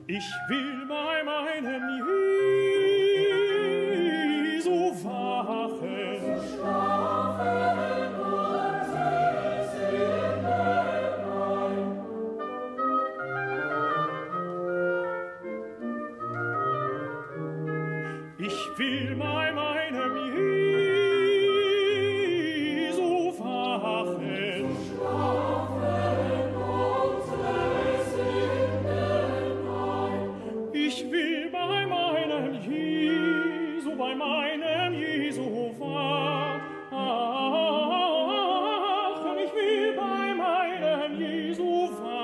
Ich will bei meinem Jesu wachen, schlafen unsere Seelen ein. ich will bei meinem Jesu wachen, Schlafen unsere Seelen ein. ich will bei meinem Jesu wachen, ich will bei meinem Jesu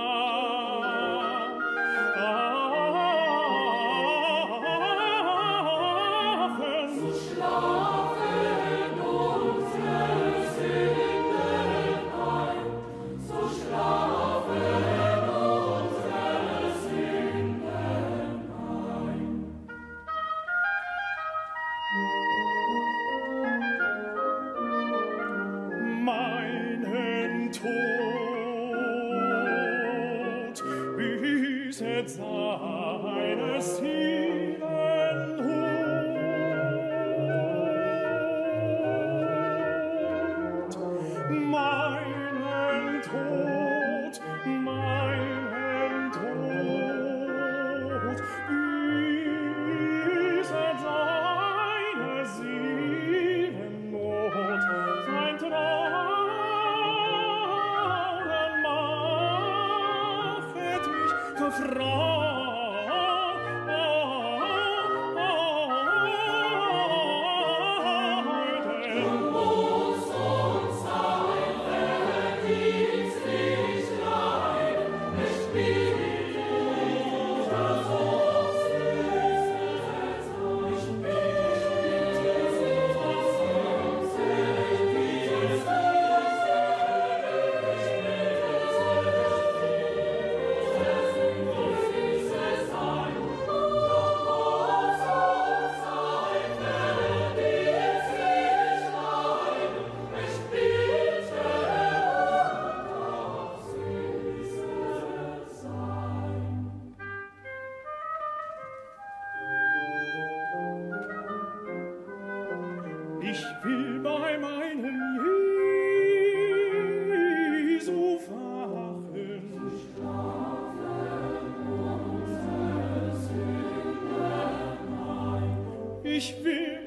wachen. Schlafen unsere Seelen ein. So schlafen unsere Seelen ein. Meinen Tod büßet seine Seelenhut. Meinen Tod büßet seine Seelennot. Sein Trauern machet mich gefreut. Muss uns sein verdienstlich Leid, es spielt das uns ich bitte sie, was uns Ich will bei meinem Jesu wachen, ich will